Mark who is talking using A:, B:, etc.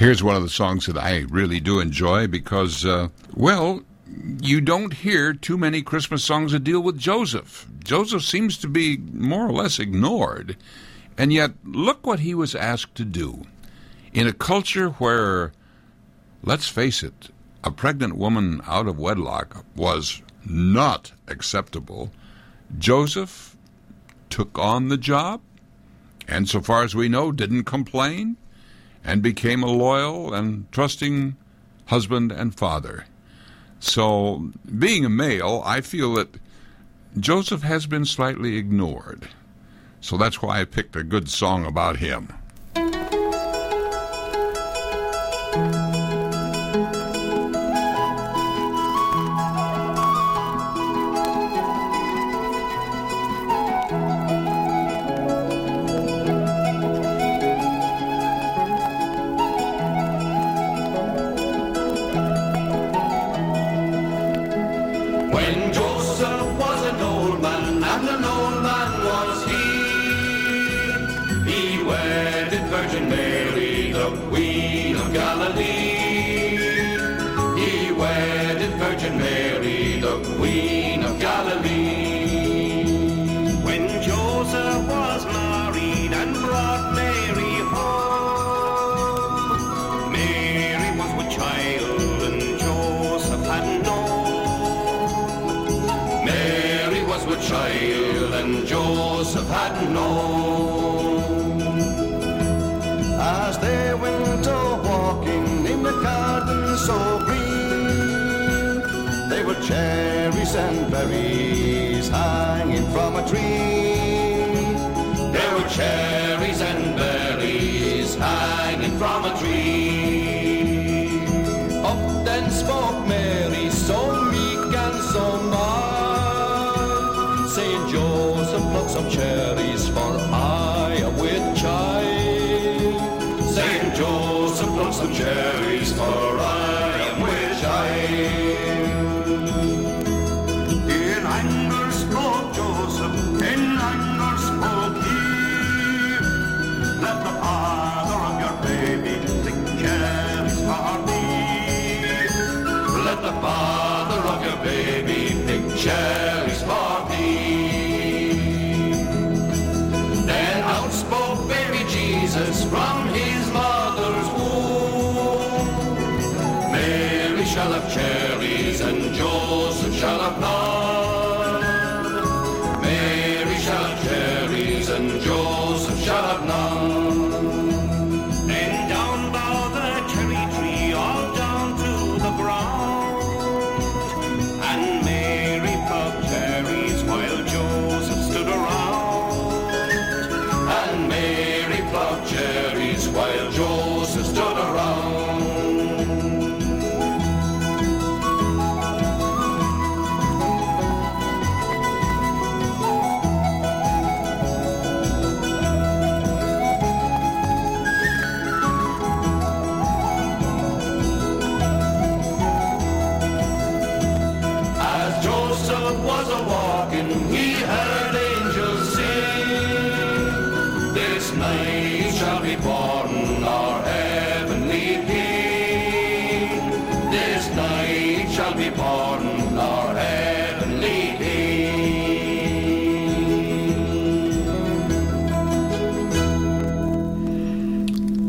A: Here's one of the songs that I really do enjoy because, you don't hear too many Christmas songs that deal with Joseph. Joseph seems to be more or less ignored, and yet look what he was asked to do. In a culture where, let's face it, a pregnant woman out of wedlock was not acceptable, Joseph took on the job, and so far as we know, didn't complain, and became a loyal and trusting husband and father. So, being a male, I feel that Joseph has been slightly ignored. So that's why I picked a good song about him.
B: Joseph had known. As they went walking in the garden so green, they were cherries and berries hanging from a tree. There were cherries and berries hanging from a tree. Up then spoke Mary, so meek and so mild, saying, Joseph, pluck some cherries, for I am with child. Saying, Joseph, pluck some cherries, for I am with child. In anger spoke Joseph, in anger spoke he. Let the father of your baby pick cherries for me. Let the father of your baby pick cherries for me. Spoke baby Jesus from his mother's womb. Mary shall have cherries and Joseph shall have none. Mary shall have cherries and Joseph shall have none. Then down bow the cherry tree, all down to the ground, and Mary plucked cherries while Joseph stood around. Cherries while Joseph stood